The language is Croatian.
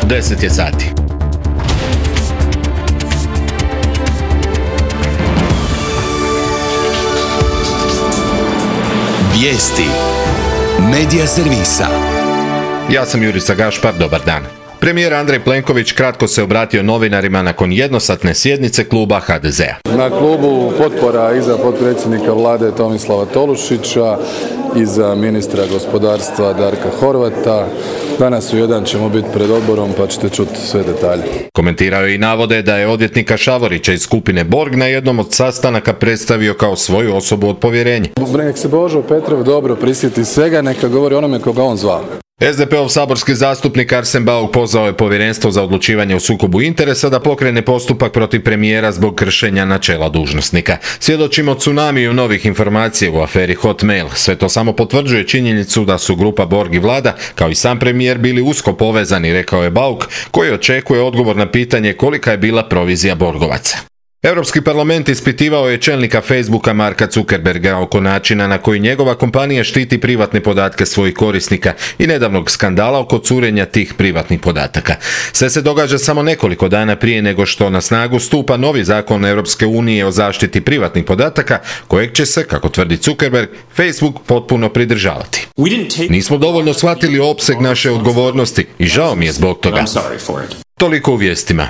10 je sati. Vijesti Medija servisa. Ja sam Jurica Gašpar, dobar dan. Premijer Andrej Plenković kratko se obratio novinarima nakon jednosatne sjednice kluba HDZ-a. Na klubu potpora i za potpredsjednika vlade Tomislava Tolušića i za ministra gospodarstva Darka Horvata. Danas u 1 ćemo biti pred odborom pa ćete čuti sve detalje. Komentirao je i navode da je odvjetnika Šavorića iz skupine Borg na jednom od sastanaka predstavio kao svoju osobu od povjerenja. Nek se Božo Petrov dobro prisjeti svega, neka govori onome koga on zvao. SDP-ov saborski zastupnik Arsen Bauk pozvao je Povjerenstvo za odlučivanje o sukobu interesa da pokrene postupak protiv premijera zbog kršenja načela dužnosnika. Svjedočimo tsunamiju novih informacija u aferi Hotmail. Sve to samo potvrđuje činjenicu da su grupa Borg i vlada, kao i sam premijer, bili usko povezani, rekao je Bauk, koji očekuje odgovor na pitanje kolika je bila provizija Borgovaca. Europski parlament ispitivao je čelnika Facebooka Marka Zuckerberga oko načina na koji njegova kompanija štiti privatne podatke svojih korisnika i nedavnog skandala oko curenja tih privatnih podataka. Sve se događa samo nekoliko dana prije nego što na snagu stupa novi zakon Europske unije o zaštiti privatnih podataka, kojeg će se, kako tvrdi Zuckerberg, Facebook potpuno pridržavati. Nismo dovoljno shvatili opseg naše odgovornosti i žao mi je zbog toga. Toliko u vijestima.